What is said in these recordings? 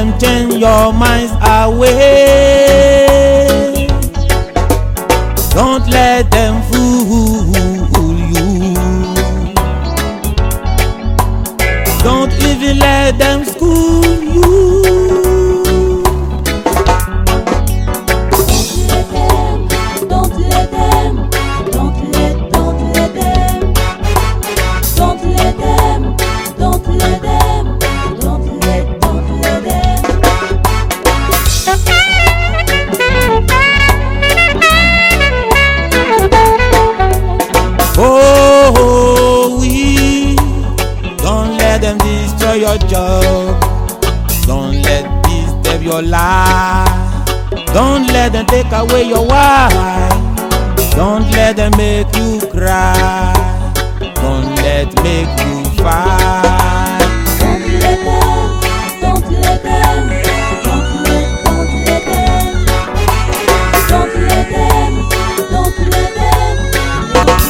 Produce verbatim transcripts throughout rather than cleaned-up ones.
them change your minds away. Don't let them fool you. Don't even let them school you. Don't let them, don't let, don't let them, don't let them, don't let them, don't let, don't let them. Oh, we don't let them destroy your job. Don't let this disturb your life. Don't let them take away your wife. Don't let them make you cry. Don't let make you fight. Don't let them, don't let them, don't let, don't let them, don't let them, don't let them, don't let,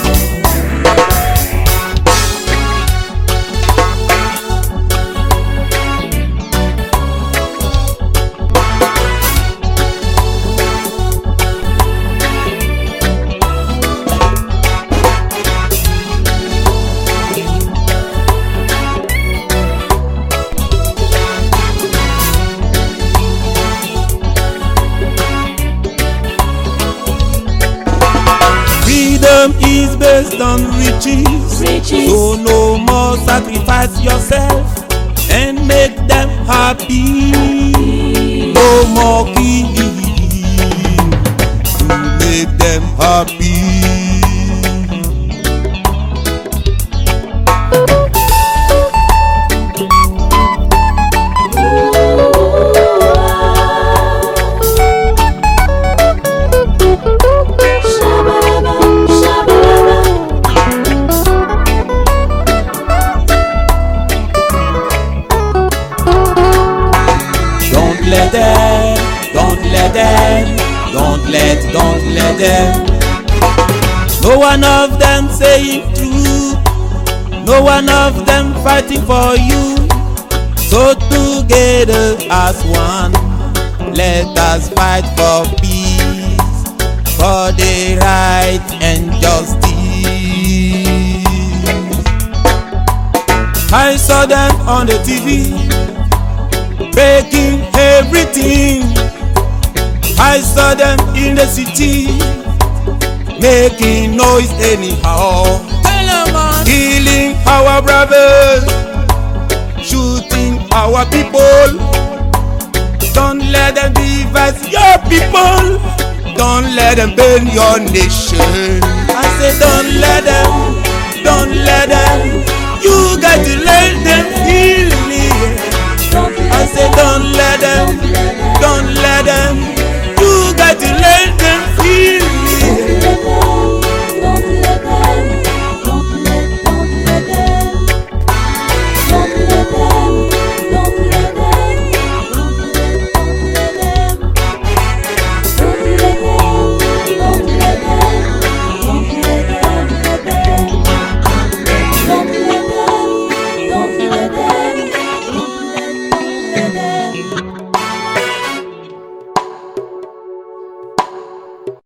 Freedom is based on riches. riches. So no more sacrifice yourself and make them happy. No more killing to make them happy. Don't let them, don't let them, don't let, don't let them. No one of them saying true, no one of them fighting for you. So together as one, let us fight for peace, for the right and justice. I saw them on the T V, breaking everything. I saw them in the city, making noise anyhow, killing our brothers, shooting our people. Don't let them divide your people. Don't let them burn your nation. I say don't let them, don't